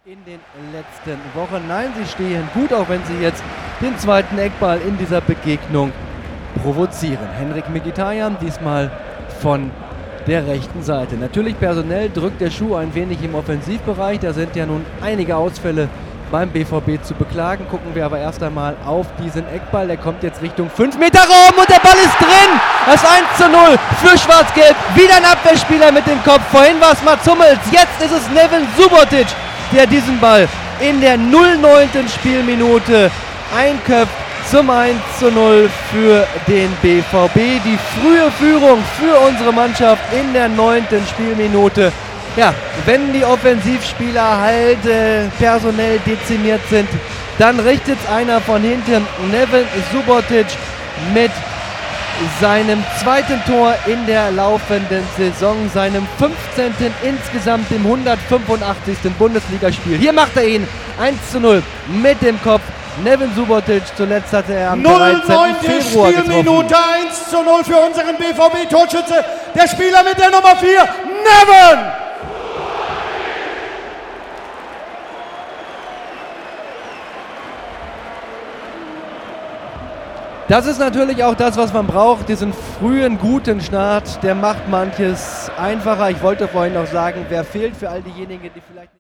in den letzten Wochen. Nein, sie stehen gut, auch wenn sie jetzt den zweiten Eckball in dieser Begegnung provozieren. Henrik Mkhitaryan diesmal von der rechten Seite. Natürlich personell drückt der Schuh ein wenig im Offensivbereich. Da sind ja nun einige Ausfälle beim BVB zu beklagen. Gucken wir aber erst einmal auf diesen Eckball. Der kommt jetzt Richtung 5-Meter-Raum und der Ball ist drin. Das 1:0 für Schwarz-Gelb. Wieder ein Abwehrspieler mit dem Kopf. Vorhin war es Mats Hummels. Jetzt ist es Neven Subotic, der diesen Ball in der 09. Spielminute einköpft zum 1:0 für den BVB. Die frühe Führung für unsere Mannschaft in der 9. Spielminute. Ja, wenn die Offensivspieler halt personell dezimiert sind, dann richtet es einer von hinten. Neven Subotic mit seinem zweiten Tor in der laufenden Saison, seinem 15. insgesamt im 185. Bundesligaspiel. Hier macht er ihn 1:0 mit dem Kopf. Neven Subotic, zuletzt hatte er am 13. Februar Spielminute 1:0 für unseren BVB-Torschütze, der Spieler mit der Nummer 4, Neven! Das ist natürlich auch das, was man braucht, diesen frühen, guten Start, der macht manches einfacher. Ich wollte vorhin noch sagen, wer fehlt für all diejenigen, die vielleicht